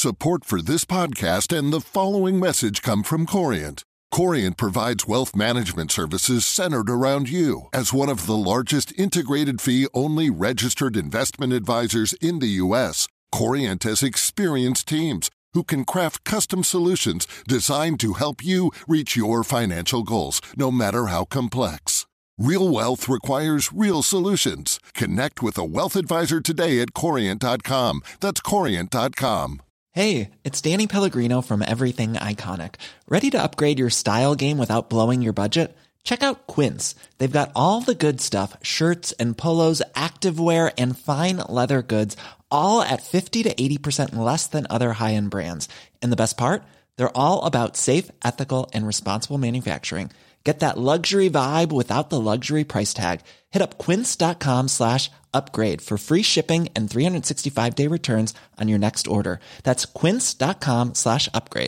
Support for this podcast and the following message come from Corient. Corient provides wealth management services centered around you. As one of the largest integrated fee-only registered investment advisors in the U.S., Corient has experienced teams who can craft custom solutions designed to help you reach your financial goals, no matter how complex. Real wealth requires real solutions. Connect with a wealth advisor today at Corient.com. That's Corient.com. Hey, it's Danny Pellegrino from Everything Iconic. Ready to upgrade your style game without blowing your budget? Check out Quince. They've got all the good stuff, shirts and polos, activewear, and fine leather goods, all at 50 to 80% less than other high-end brands. And the best part? They're all about safe, ethical, and responsible manufacturing. Get that luxury vibe without the luxury price tag. Hit up quince.com/upgrade for free shipping and 365-day returns on your next order. That's quince.com/upgrade.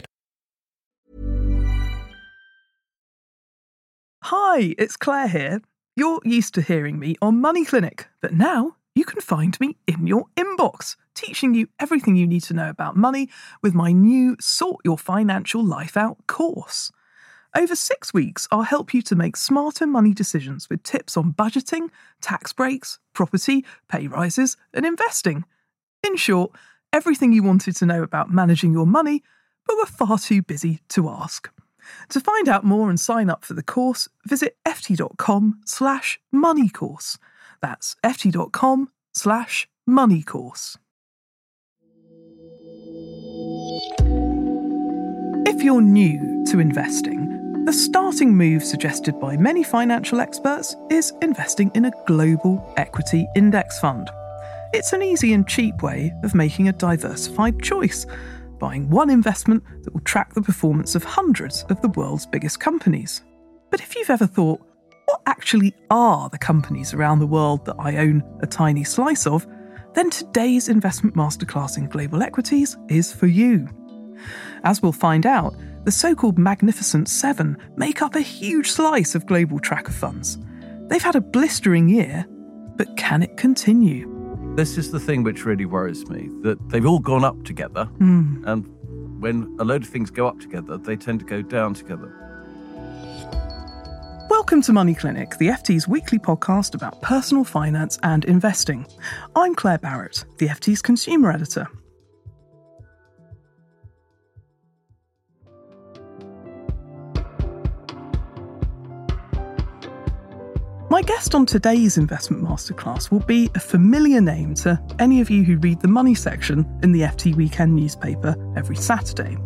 Hi, it's Claire here. You're used to hearing me on Money Clinic, but now you can find me in your inbox, teaching you everything you need to know about money with my new Sort Your Financial Life Out course. Over 6 weeks, I'll help you to make smarter money decisions with tips on budgeting, tax breaks, property, pay rises, and investing. In short, everything you wanted to know about managing your money, but were far too busy to ask. To find out more and sign up for the course, visit ft.com/moneycourse. That's ft.com/moneycourse. If you're new to investing, the starting move suggested by many financial experts is investing in a global equity index fund. It's an easy and cheap way of making a diversified choice, buying one investment that will track the performance of hundreds of the world's biggest companies. But if you've ever thought, what actually are the companies around the world that I own a tiny slice of, then today's investment masterclass in global equities is for you. As we'll find out, the so-called Magnificent Seven make up a huge slice of global tracker funds. They've had a blistering year, but can it continue? This is the thing which really worries me, that they've all gone up together, and when a load of things go up together, they tend to go down together. Welcome to Money Clinic, the FT's weekly podcast about personal finance and investing. I'm Claire Barrett, the FT's consumer editor. My guest on today's Investment Masterclass will be a familiar name to any of you who read the money section in the FT Weekend newspaper every Saturday.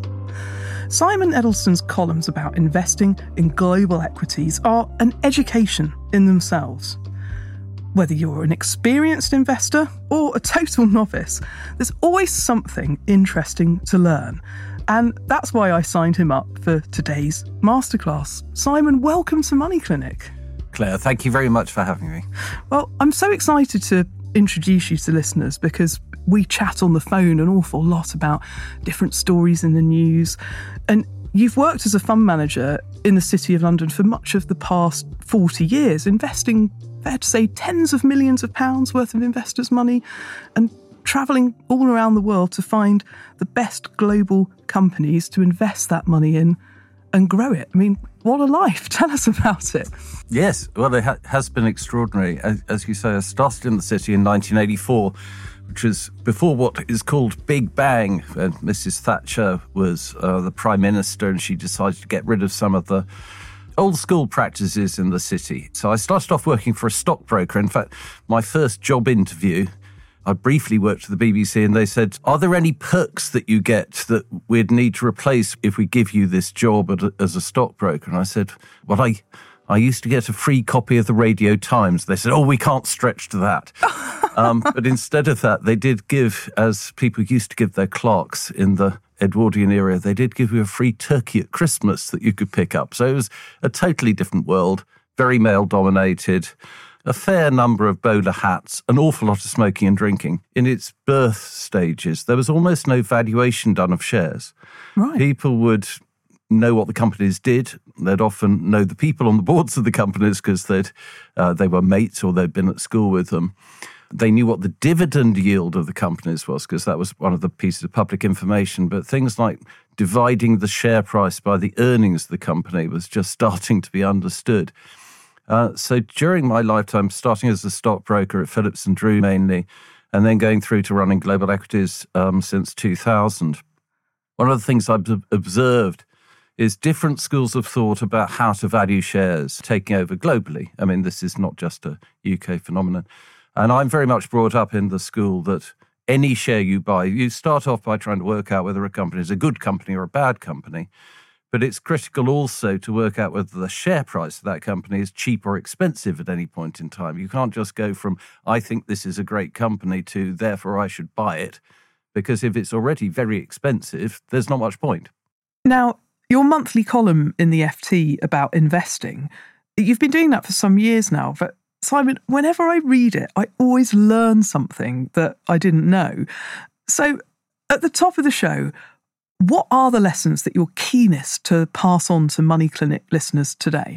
Simon Edelsten's columns about investing in global equities are an education in themselves. Whether you're an experienced investor or a total novice, there's always something interesting to learn. And that's why I signed him up for today's Masterclass. Simon, welcome to Money Clinic. Claire, thank you very much for having me. Well, I'm so excited to introduce you to listeners because we chat on the phone an awful lot about different stories in the news. And you've worked as a fund manager in the City of London for much of the past 40 years, investing, fair to say, tens of millions of pounds worth of investors' money and travelling all around the world to find the best global companies to invest that money in and grow it. I mean, what a life. Tell us about it. Yes, well, it has been extraordinary. As you say, I started in the city in 1984, which was before what is called Big Bang. And Mrs. Thatcher was the Prime Minister, and she decided to get rid of some of the old school practices in the city. So I started off working for a stockbroker. In fact, my first job interview, I briefly worked for the BBC, and they said, are there any perks that you get that we'd need to replace if we give you this job as a stockbroker? And I said, well, I used to get a free copy of the Radio Times. They said, oh, we can't stretch to that. But instead of that, they did give, as people used to give their clerks in the Edwardian era, they did give you a free turkey at Christmas that you could pick up. So it was a totally different world, very male-dominated, a fair number of bowler hats, an awful lot of smoking and drinking. In its birth stages, there was almost no valuation done of shares. Right. People would know what the companies did. They'd often know the people on the boards of the companies because they were mates or they'd been at school with them. They knew what the dividend yield of the companies was, because that was one of the pieces of public information. But things like dividing the share price by the earnings of the company was just starting to be understood. So during my lifetime, starting as a stockbroker at Phillips & Drew mainly, and then going through to running global equities since 2000, one of the things I've observed is different schools of thought about how to value shares taking over globally. I mean, this is not just a UK phenomenon. And I'm very much brought up in the school that any share you buy, you start off by trying to work out whether a company is a good company or a bad company. But it's critical also to work out whether the share price of that company is cheap or expensive at any point in time. You can't just go from, I think this is a great company, to therefore I should buy it, because if it's already very expensive, there's not much point. Now, your monthly column in the FT about investing, you've been doing that for some years now, but Simon, whenever I read it, I always learn something that I didn't know. So at the top of the show, what are the lessons that you're keenest to pass on to Money Clinic listeners today?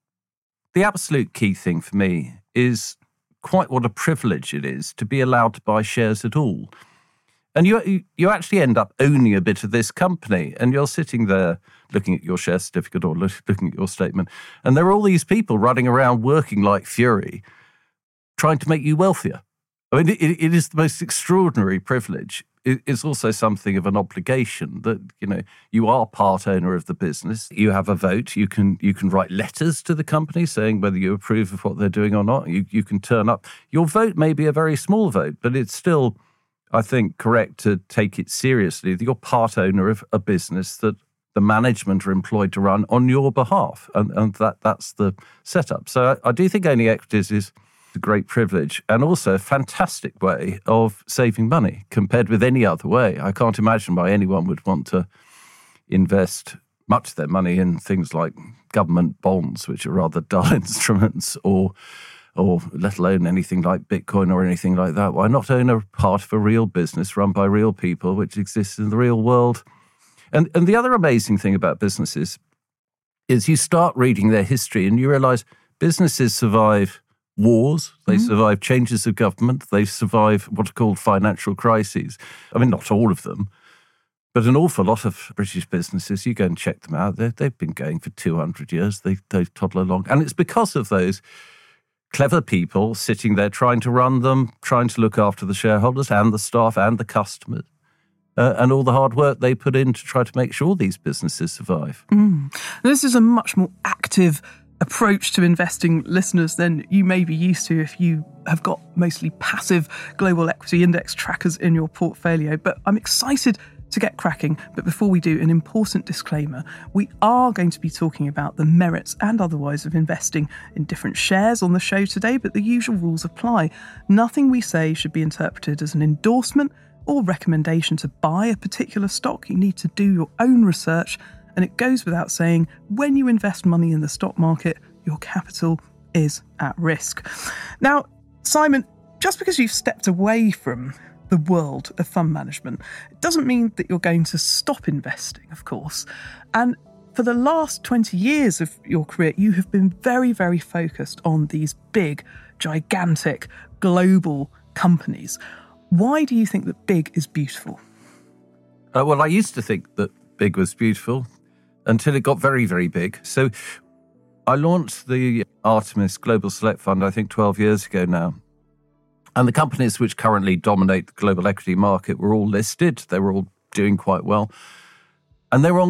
The absolute key thing for me is quite what a privilege it is to be allowed to buy shares at all. And you actually end up owning a bit of this company, and you're sitting there looking at your share certificate or looking at your statement, and there are all these people running around working like fury, trying to make you wealthier. I mean, it is the most extraordinary privilege. It's also something of an obligation that, you are part owner of the business. You have a vote. You can write letters to the company saying whether you approve of what they're doing or not. You can turn up. Your vote may be a very small vote, but it's still, I think, correct to take it seriously that you're part owner of a business that the management are employed to run on your behalf. And that's the setup. So I do think owning equities is a great privilege and also a fantastic way of saving money compared with any other way. I can't imagine why anyone would want to invest much of their money in things like government bonds, which are rather dull instruments, or let alone anything like Bitcoin or anything like that. Why not own a part of a real business run by real people, which exists in the real world? And the other amazing thing about businesses is you start reading their history and you realize businesses survive wars, they survive changes of government, they survive what are called financial crises. I mean, not all of them, but an awful lot of British businesses, you go and check them out, they've been going for 200 years, they toddle along. And it's because of those clever people sitting there trying to run them, trying to look after the shareholders and the staff and the customers, and all the hard work they put in to try to make sure these businesses survive. This is a much more active approach to investing, listeners, than you may be used to if you have got mostly passive global equity index trackers in your portfolio. But I'm excited to get cracking. But before we do, an important disclaimer. We are going to be talking about the merits and otherwise of investing in different shares on the show today, but the usual rules apply. Nothing we say should be interpreted as an endorsement or recommendation to buy a particular stock. You need to do your own research. And it goes without saying, when you invest money in the stock market, your capital is at risk. Now, Simon, just because you've stepped away from the world of fund management, it doesn't mean that you're going to stop investing, of course. And for the last 20 years of your career, you have been very, very focused on these big, gigantic, global companies. Why do you think that big is beautiful? Well, I used to think that big was beautiful until it got very, very big. So I launched the Artemis Global Select Fund, I think 12 years ago now. And the companies which currently dominate the global equity market were all listed. They were all doing quite well. And they were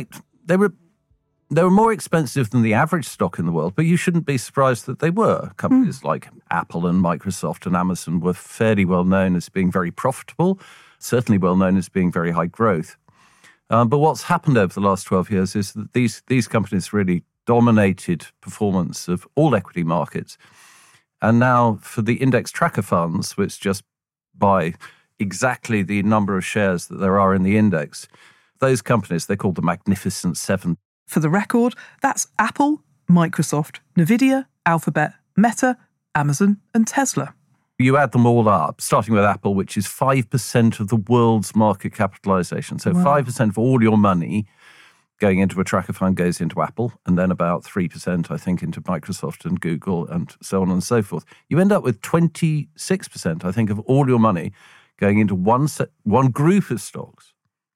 more expensive than the average stock in the world, but you shouldn't be surprised that they were. Companies like Apple and Microsoft and Amazon were fairly well known as being very profitable, certainly well known as being very high growth. But what's happened over the last 12 years is that these companies really dominated performance of all equity markets. And now for the index tracker funds, which just buy exactly the number of shares that there are in the index, those companies, they're called the Magnificent Seven. For the record, that's Apple, Microsoft, Nvidia, Alphabet, Meta, Amazon and Tesla. You add them all up, starting with Apple, which is 5% of the world's market capitalization. So wow. 5% of all your money going into a tracker fund goes into Apple, and then about 3%, I think, into Microsoft and Google and so on and so forth. You end up with 26%, I think, of all your money going into one group of stocks,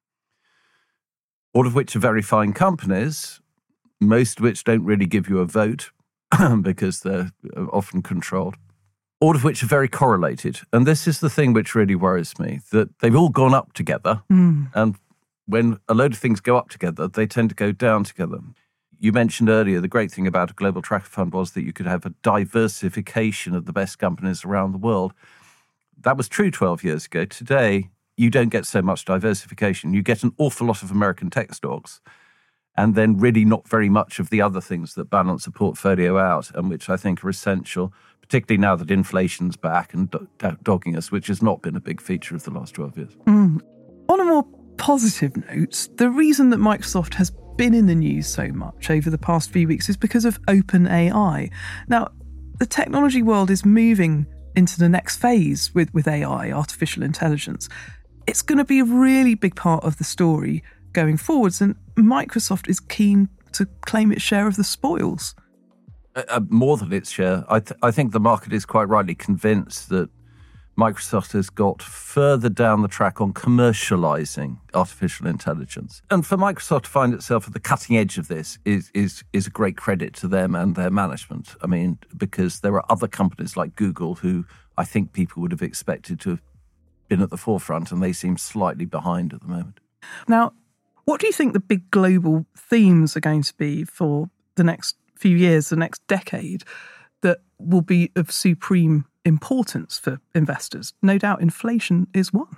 all of which are very fine companies, most of which don't really give you a vote because they're often controlled, all of which are very correlated. And this is the thing which really worries me, that they've all gone up together, and when a load of things go up together, they tend to go down together. You mentioned earlier the great thing about a global tracker fund was that you could have a diversification of the best companies around the world. That was true 12 years ago. Today, you don't get so much diversification. You get an awful lot of American tech stocks, and then really not very much of the other things that balance a portfolio out, and which I think are essential, particularly now that inflation's back and dogging us, which has not been a big feature of the last 12 years. On a more positive note, the reason that Microsoft has been in the news so much over the past few weeks is because of OpenAI. Now, the technology world is moving into the next phase with AI, artificial intelligence. It's going to be a really big part of the story going forwards, and Microsoft is keen to claim its share of the spoils. More than its share. I think the market is quite rightly convinced that Microsoft has got further down the track on commercializing artificial intelligence. And for Microsoft to find itself at the cutting edge of this is a great credit to them and their management. I mean, because there are other companies like Google who I think people would have expected to have been at the forefront, and they seem slightly behind at the moment. Now, what do you think the big global themes are going to be for the next few years, the next decade, that will be of supreme importance for investors? No doubt inflation is one.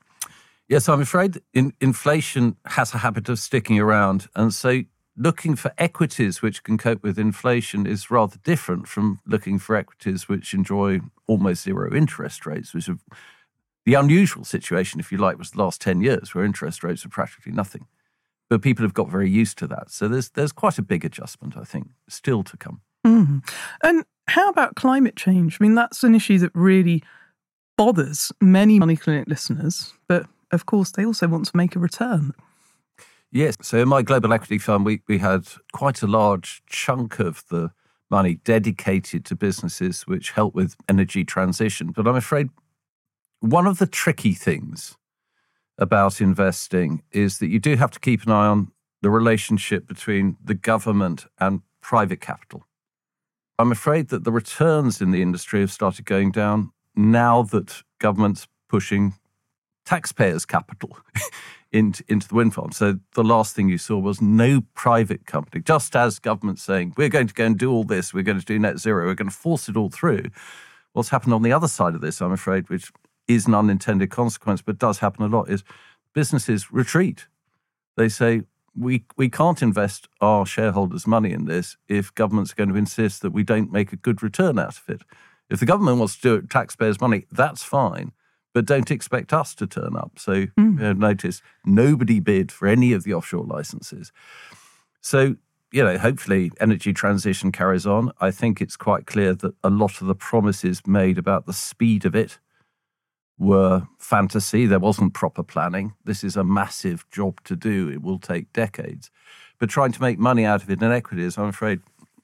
Yes, I'm afraid inflation has a habit of sticking around. And so looking for equities which can cope with inflation is rather different from looking for equities which enjoy almost zero interest rates, which are the unusual situation, if you like, was the last 10 years where interest rates are practically nothing. But people have got very used to that. So there's quite a big adjustment, I think, still to come. And how about climate change? I mean, that's an issue that really bothers many Money Clinic listeners, but of course they also want to make a return. Yes. So in my global equity fund, we had quite a large chunk of the money dedicated to businesses which help with energy transition. But I'm afraid one of the tricky things about investing is that you do have to keep an eye on the relationship between the government and private capital. I'm afraid that the returns in the industry have started going down now that government's pushing taxpayers' capital into the wind farm. So the last thing you saw was no private company, just as government saying, we're going to go and do all this, we're going to do net zero, we're going to force it all through. What's happened on the other side of this, I'm afraid, which is an unintended consequence, but does happen a lot, is businesses retreat. They say, we can't invest our shareholders' money in this if government's going to insist that we don't make a good return out of it. If the government wants to do it with taxpayers' money, that's fine, but don't expect us to turn up. So notice nobody bid for any of the offshore licenses. So, hopefully energy transition carries on. I think it's quite clear that a lot of the promises made about the speed of it were fantasy. There wasn't proper planning. This is a massive job to do. It will take decades. But trying to make money out of it in equities, I'm afraid,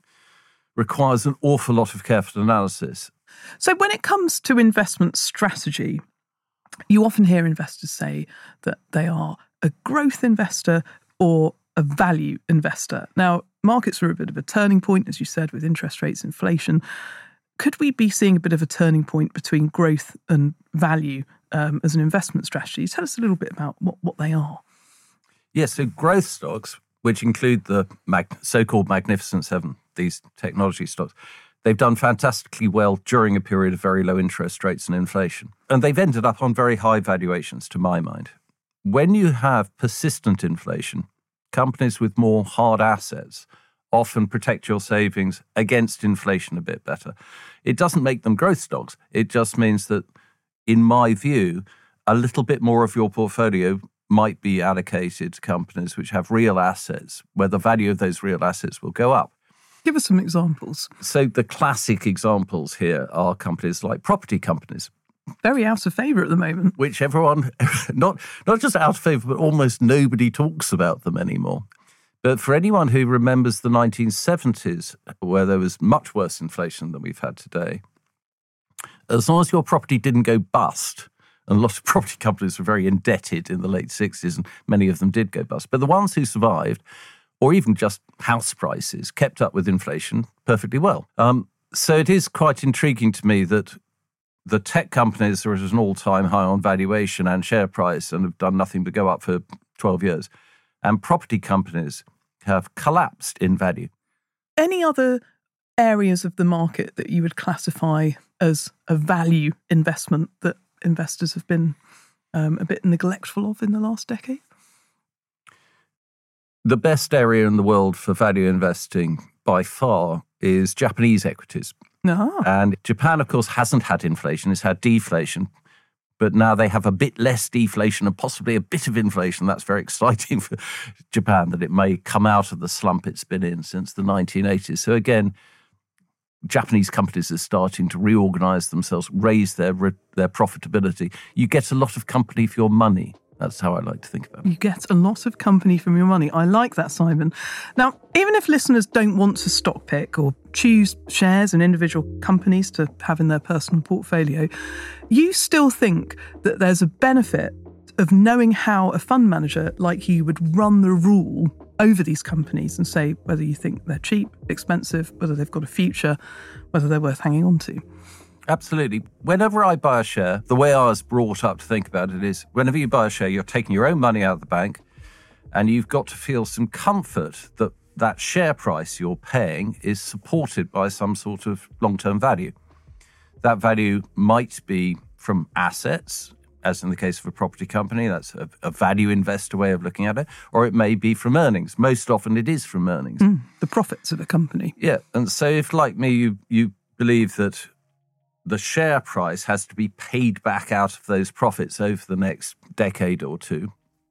requires an awful lot of careful analysis. So when it comes to investment strategy, you often hear investors say that they are a growth investor or a value investor. Now, markets are a bit of a turning point, as you said, with interest rates, inflation. Could we be seeing a bit of a turning point between growth and value as an investment strategy? Tell us a little bit about what they are. Yes, so growth stocks, which include the so-called Magnificent Seven, these technology stocks, they've done fantastically well during a period of very low interest rates and inflation. And they've ended up on very high valuations, to my mind. When you have persistent inflation, companies with more hard assets often protect your savings against inflation a bit better. It doesn't make them growth stocks. It just means that, in my view, a little bit more of your portfolio might be allocated to companies which have real assets, where the value of those real assets will go up. Give us some examples. So the classic examples here are companies like property companies. Very out of favour at the moment. Which everyone, not just out of favour, but almost nobody talks about them anymore. But for anyone who remembers the 1970s, where there was much worse inflation than we've had today, as long as your property didn't go bust, and a lot of property companies were very indebted in the late 60s, and many of them did go bust, but the ones who survived, or even just house prices, kept up with inflation perfectly well. So it is quite intriguing to me that the tech companies are at an all-time high on valuation and share price and have done nothing but go up for 12 years. And property companies have collapsed in value. Any other areas of the market that you would classify as a value investment that investors have been a bit neglectful of in the last decade? The best area in the world for value investing by far is Japanese equities. Ah. And Japan, of course, hasn't had inflation. It's had deflation. But now they have a bit less deflation and possibly a bit of inflation. That's very exciting for Japan, that it may come out of the slump it's been in since the 1980s. So again, Japanese companies are starting to reorganize themselves, raise their profitability. You get a lot of company for your money. That's how I like to think about it. You get a lot of company from your money. I like that, Simon. Now, even if listeners don't want to stock pick or choose shares in individual companies to have in their personal portfolio, you still think that there's a benefit of knowing how a fund manager like you would run the rule over these companies and say whether you think they're cheap, expensive, whether they've got a future, whether they're worth hanging on to. Absolutely. Whenever I buy a share, the way I was brought up to think about it is whenever you buy a share, you're taking your own money out of the bank and you've got to feel some comfort that that share price you're paying is supported by some sort of long-term value. That value might be from assets, as in the case of a property company. That's a value investor way of looking at it. Or it may be from earnings. Most often it is from earnings. The profits of a company. Yeah. And so if, like me, you believe that the share price has to be paid back out of those profits over the next decade or two,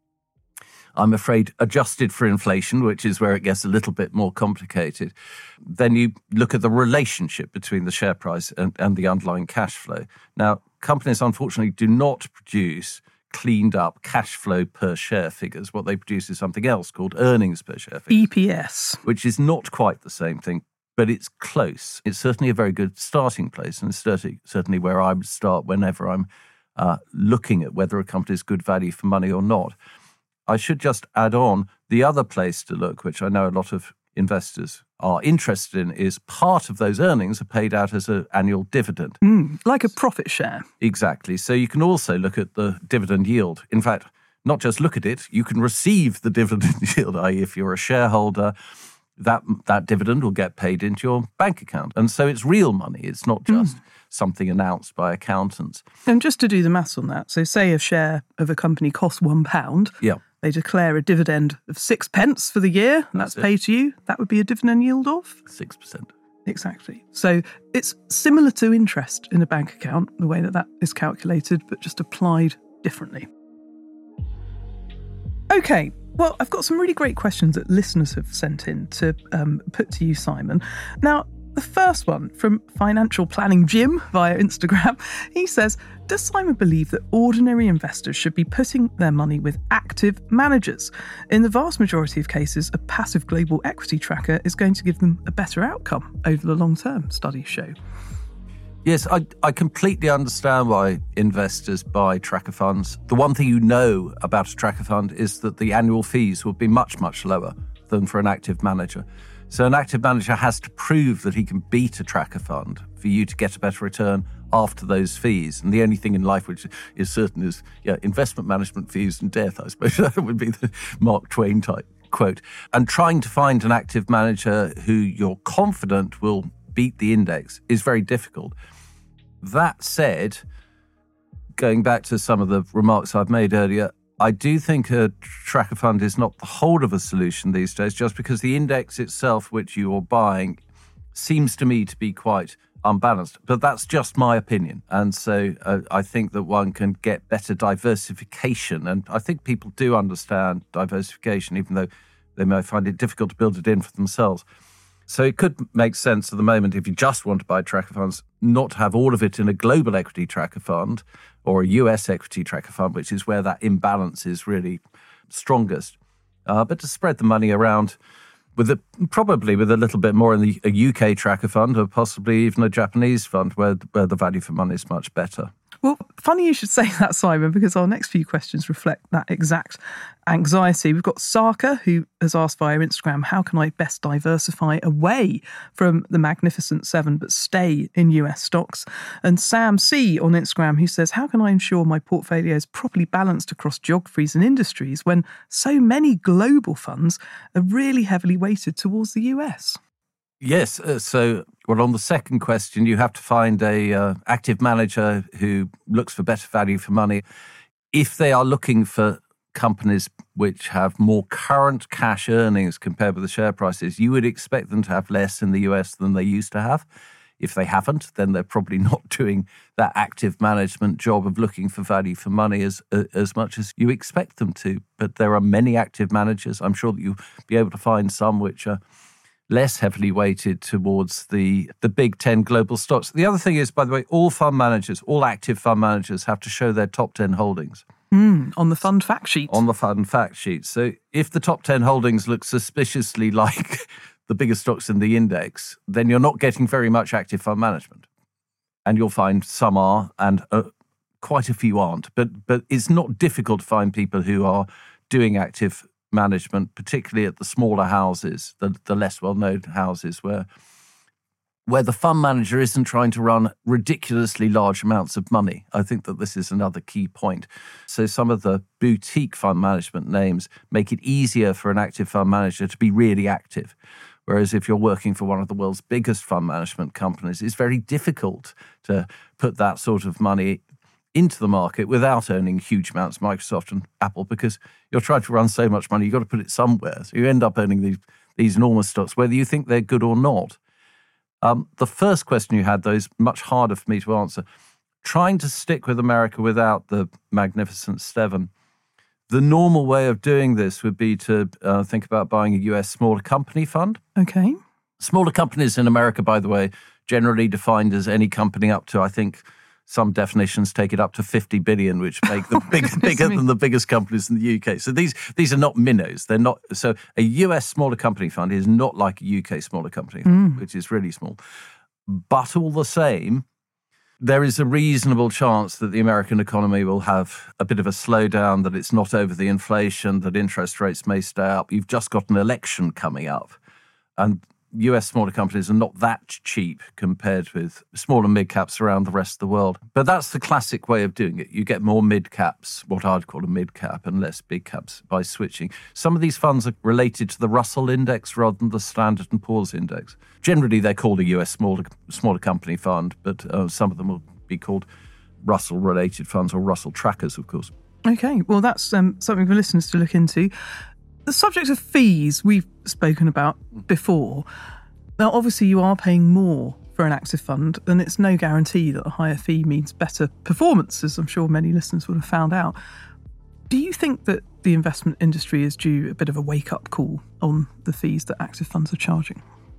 I'm afraid adjusted for inflation, which is where it gets a little bit more complicated, then you look at the relationship between the share price and the underlying cash flow. Now, companies, unfortunately, do not produce cleaned up cash flow per share figures. What they produce is something else called earnings per share figures. EPS. Which is not quite the same thing, but it's close. It's certainly a very good starting place, and it's certainly where I would start whenever I'm looking at whether a company is good value for money or not. I should just add on, the other place to look, which I know a lot of investors are interested in, is part of those earnings are paid out as an annual dividend. Like a profit share. Exactly. So you can also look at the dividend yield. In fact, not just look at it, you can receive the dividend yield, i.e. if you're a shareholder, that dividend will get paid into your bank account. And so it's real money. It's not just something announced by accountants. And just to do the maths on that, so say a share of a company costs £1. Yeah. They declare a dividend of 6p for the year, and that's paid to you. That would be a dividend yield of? 6%. Exactly. So it's similar to interest in a bank account, the way that is calculated, but just applied differently. Okay. Well, I've got some really great questions that listeners have sent in to put to you, Simon. Now, the first one from Financial Planning Jim via Instagram, he says, does Simon believe that ordinary investors should be putting their money with active managers? In the vast majority of cases, a passive global equity tracker is going to give them a better outcome over the long term, studies show. Yes, I completely understand why investors buy tracker funds. The one thing you know about a tracker fund is that the annual fees will be much, much lower than for an active manager. So an active manager has to prove that he can beat a tracker fund for you to get a better return after those fees. And the only thing in life which is certain is investment management fees and death, I suppose. That would be the Mark Twain type quote. And trying to find an active manager who you're confident will beat the index is very difficult. That said, going back to some of the remarks I've made earlier, I do think a tracker fund is not the whole of a solution these days, just because the index itself, which you're buying, seems to me to be quite unbalanced. But that's just my opinion. And so I think that one can get better diversification. And I think people do understand diversification, even though they may find it difficult to build it in for themselves. So it could make sense at the moment, if you just want to buy tracker funds, not to have all of it in a global equity tracker fund or a US equity tracker fund, which is where that imbalance is really strongest. but to spread the money around probably with a little bit more in a UK tracker fund or possibly even a Japanese fund where the value for money is much better. Well, funny you should say that, Simon, because our next few questions reflect that exact anxiety. We've got Sarka, who has asked via Instagram, how can I best diversify away from the Magnificent Seven but stay in US stocks? And Sam C on Instagram, who says, how can I ensure my portfolio is properly balanced across geographies and industries when so many global funds are really heavily weighted towards the US? Yes. On the second question, you have to find a active manager who looks for better value for money. If they are looking for companies which have more current cash earnings compared with the share prices, you would expect them to have less in the US than they used to have. If they haven't, then they're probably not doing that active management job of looking for value for money as much as you expect them to. But there are many active managers. I'm sure that you'll be able to find some which are less heavily weighted towards the big 10 global stocks. The other thing is, by the way, all active fund managers have to show their top 10 holdings. On the fund fact sheet. On the fund fact sheet. So if the top 10 holdings look suspiciously like the biggest stocks in the index, then you're not getting very much active fund management. And you'll find some are and quite a few aren't. But it's not difficult to find people who are doing active management, particularly at the smaller houses, the less well-known houses where the fund manager isn't trying to run ridiculously large amounts of money. I think that this is another key point. So some of the boutique fund management names make it easier for an active fund manager to be really active. Whereas if you're working for one of the world's biggest fund management companies, it's very difficult to put that sort of money into the market without owning huge amounts of Microsoft and Apple, because you're trying to run so much money, you've got to put it somewhere. So you end up owning these enormous stocks, whether you think they're good or not. The first question you had, though, is much harder for me to answer. Trying to stick with America without the Magnificent Seven, the normal way of doing this would be to think about buying a US smaller company fund. Okay. Smaller companies in America, by the way, generally defined as any company up to, I think, some definitions take it up to 50 billion, which make them bigger than the biggest companies in the UK. So these are not minnows. They're not. So a US smaller company fund is not like a UK smaller company fund, which is really small. But all the same, there is a reasonable chance that the American economy will have a bit of a slowdown, that it's not over the inflation, that interest rates may stay up. You've just got an election coming up. And US smaller companies are not that cheap compared with small and mid caps around the rest of the world. But that's the classic way of doing it. You get more mid caps, what I'd call a mid cap, and less big caps by switching. Some of these funds are related to the Russell index rather than the Standard & Poor's index. Generally, they're called a US smaller company fund, but some of them will be called Russell-related funds or Russell trackers, of course. Okay, well, that's something for listeners to look into. The subject of fees we've spoken about before. Now, obviously, you are paying more for an active fund, and it's no guarantee that a higher fee means better performance, as I'm sure many listeners would have found out. Do you think that the investment industry is due a bit of a wake-up call on the fees that active funds are charging?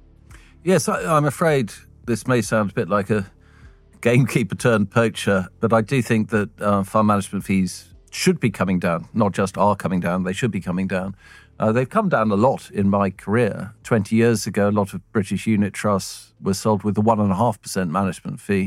Yes, I'm afraid this may sound a bit like a gamekeeper turned poacher, but I do think that fund management fees should be coming down, not just are coming down, they should be coming down. They've come down a lot in my career. 20 years ago, a lot of British unit trusts were sold with a 1.5% management fee.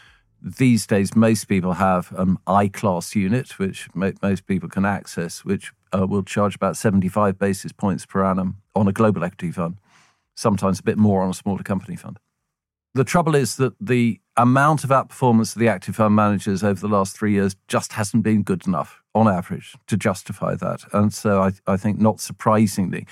These days, most people have an I-class unit, which most people can access, which will charge about 75 basis points per annum on a global equity fund, sometimes a bit more on a smaller company fund. The trouble is that the amount of outperformance of the active fund managers over the last 3 years just hasn't been good enough, on average, to justify that. And so I think, not surprisingly,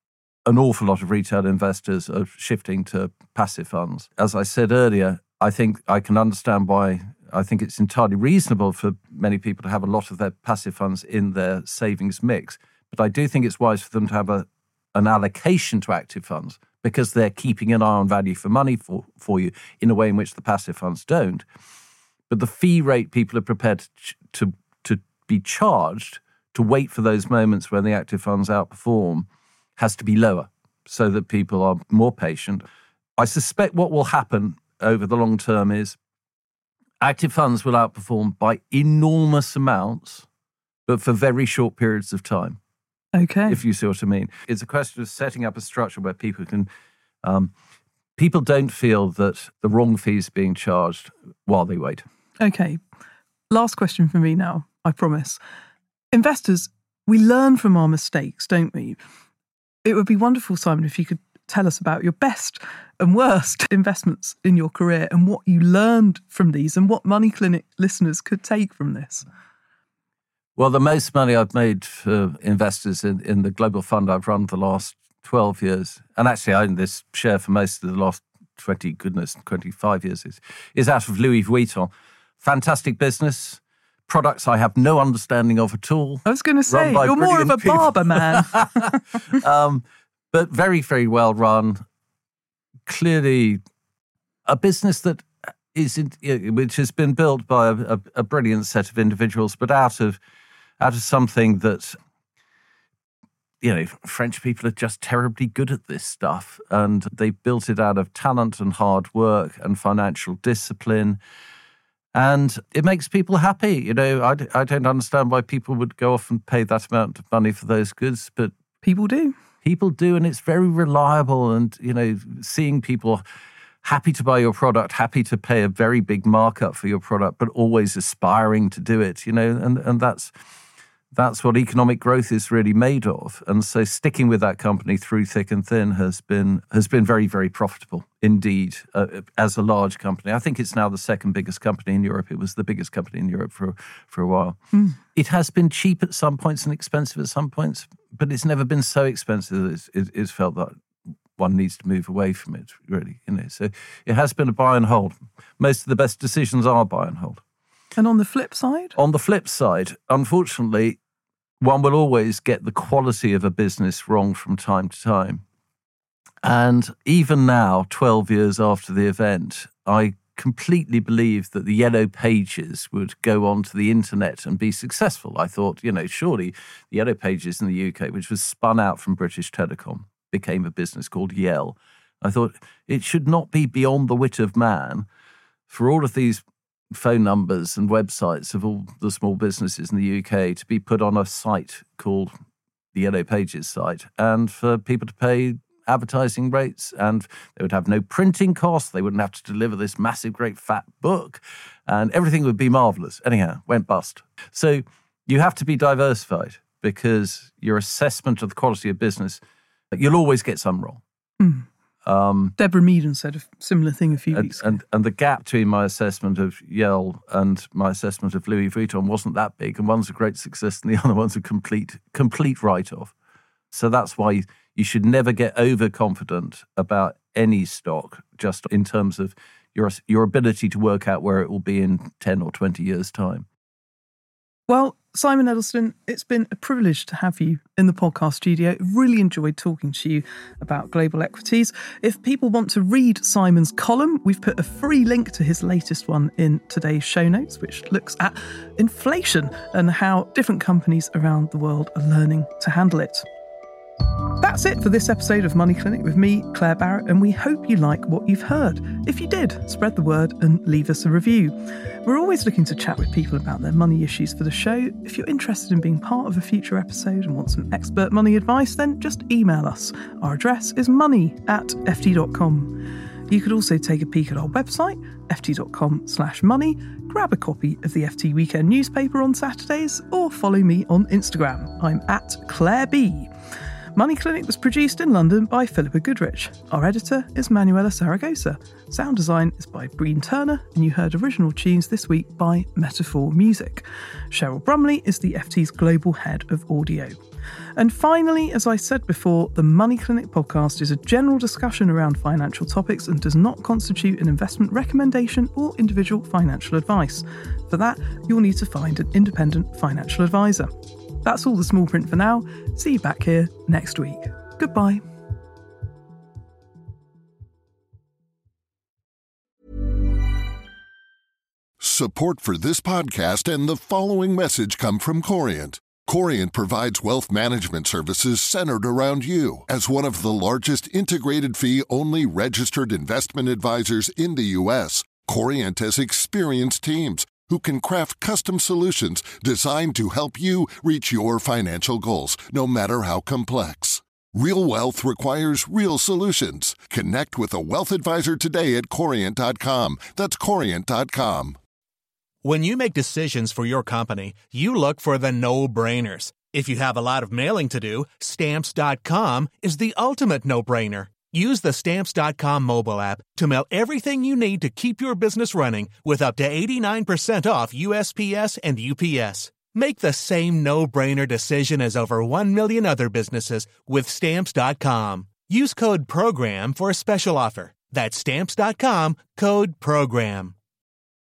an awful lot of retail investors are shifting to passive funds. As I said earlier, I think I can understand why. I think it's entirely reasonable for many people to have a lot of their passive funds in their savings mix. But I do think it's wise for them to have an allocation to active funds, because they're keeping an eye on value for money for you in a way in which the passive funds don't. But the fee rate people are prepared to be charged to wait for those moments when the active funds outperform has to be lower, so that people are more patient. I suspect what will happen over the long term is active funds will outperform by enormous amounts, but for very short periods of time. Okay. If you see what I mean. It's a question of setting up a structure where people can... people don't feel that the wrong fees are being charged while they wait. Okay. Last question for me now, I promise. Investors, we learn from our mistakes, don't we? It would be wonderful, Simon, if you could tell us about your best and worst investments in your career and what you learned from these and what Money Clinic listeners could take from this. Well, the most money I've made for investors in the global fund I've run for the last 12 years, and actually I own this share for most of the last 25 years, is out of Louis Vuitton. Fantastic business. Products I have no understanding of at all. I was going to say, you're more of a barber man. But very, very well run. Clearly a business that which has been built by a brilliant set of individuals, but out of something that, French people are just terribly good at this stuff. And they built it out of talent and hard work and financial discipline. And it makes people happy. I don't understand why people would go off and pay that amount of money for those goods, but people do. People do, and it's very reliable. And, seeing people happy to buy your product, happy to pay a very big markup for your product, but always aspiring to do it, and that's what economic growth is really made of. And so sticking with that company through thick and thin has been very, very profitable indeed as a large company. I think it's now the second biggest company in Europe. It was the biggest company in Europe for a while. Mm. It has been cheap at some points and expensive at some points, but it's never been so expensive that it's felt that one needs to move away from it, really. So it has been a buy and hold. Most of the best decisions are buy and hold. And on the flip side? On the flip side, unfortunately, one will always get the quality of a business wrong from time to time. And even now, 12 years after the event, I completely believed that the Yellow Pages would go onto the internet and be successful. I thought, surely the Yellow Pages in the UK, which was spun out from British Telecom, became a business called Yell. I thought it should not be beyond the wit of man for all of these phone numbers and websites of all the small businesses in the UK to be put on a site called the Yellow Pages site, and for people to pay advertising rates, and they would have no printing costs. They wouldn't have to deliver this massive, great fat book, and everything would be marvelous. Anyhow, went bust. So you have to be diversified, because your assessment of the quality of business, you'll always get some wrong. Mm. Deborah Meaden said a similar thing a few weeks ago. And the gap between my assessment of Yell and my assessment of Louis Vuitton wasn't that big, and one's a great success and the other one's a complete write-off. So that's why you should never get overconfident about any stock, just in terms of your ability to work out where it will be in 10 or 20 years' time. Well, Simon Edelsten, it's been a privilege to have you in the podcast studio. Really enjoyed talking to you about global equities. If people want to read Simon's column, we've put a free link to his latest one in today's show notes, which looks at inflation and how different companies around the world are learning to handle it. That's it for this episode of Money Clinic with me, Claire Barrett, and we hope you like what you've heard. If you did, spread the word and leave us a review. We're always looking to chat with people about their money issues for the show. If you're interested in being part of a future episode and want some expert money advice, then just email us. Our address is money@ft.com. You could also take a peek at our website, ft.com/money, grab a copy of the FT Weekend newspaper on Saturdays, or follow me on Instagram. I'm @ClaireB. Money Clinic was produced in London by Philippa Goodrich. Our editor is Manuela Saragosa. Sound design is by Breen Turner, and you heard original tunes this week by Metaphor Music. Cheryl Brumley is the FT's global head of audio. And finally, as I said before, the Money Clinic podcast is a general discussion around financial topics and does not constitute an investment recommendation or individual financial advice. For that, you'll need to find an independent financial advisor. That's all the small print for now. See you back here next week. Goodbye. Support for this podcast and the following message come from Corient. Corient provides wealth management services centered around you. As one of the largest integrated fee-only registered investment advisors in the U.S., Corient has experienced teams who can craft custom solutions designed to help you reach your financial goals, no matter how complex. Real wealth requires real solutions. Connect with a wealth advisor today at Corient.com. That's Corient.com. When you make decisions for your company, you look for the no-brainers. If you have a lot of mailing to do, Stamps.com is the ultimate no-brainer. Use the Stamps.com mobile app to mail everything you need to keep your business running with up to 89% off USPS and UPS. Make the same no-brainer decision as over 1 million other businesses with Stamps.com. Use code PROGRAM for a special offer. That's Stamps.com, code PROGRAM.